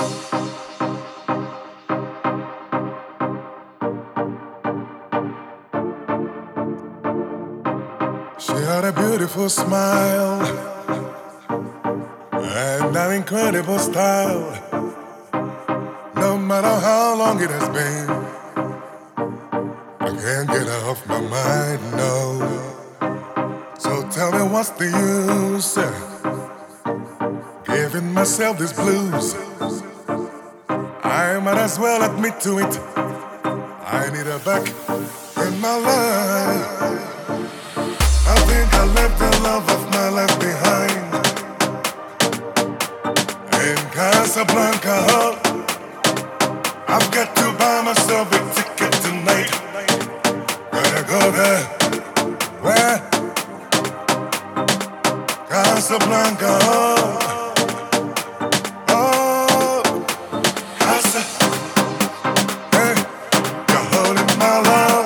She had a beautiful smile and an incredible style. No matter how long it has been, I can't get her off my mind, no. So tell me what's the use giving myself these blues? I might as well admit to it, I need her back in my life. I think I left the love of my life behind in Casablanca. I've got to buy myself a ticket tonight. Gotta go there. Where? Casablanca. Oh, Casa. Hey, you're holding my love.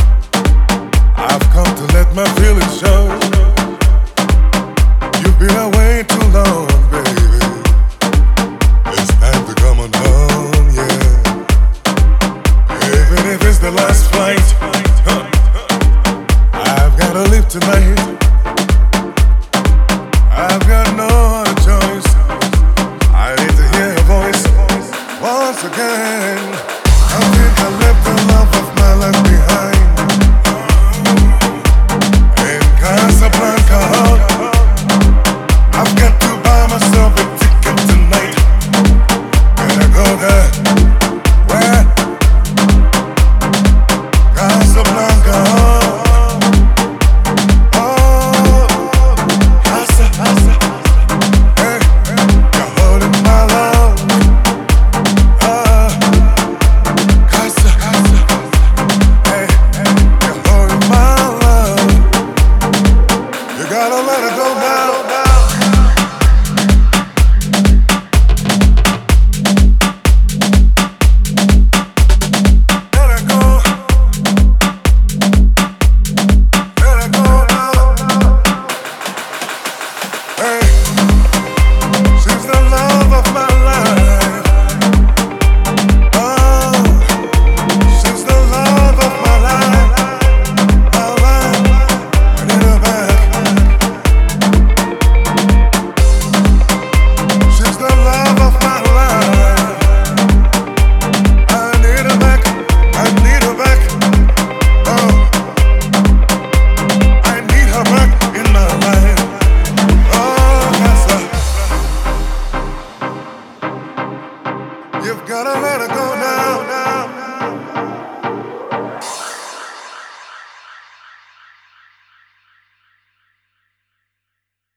My feelings show. You've been away.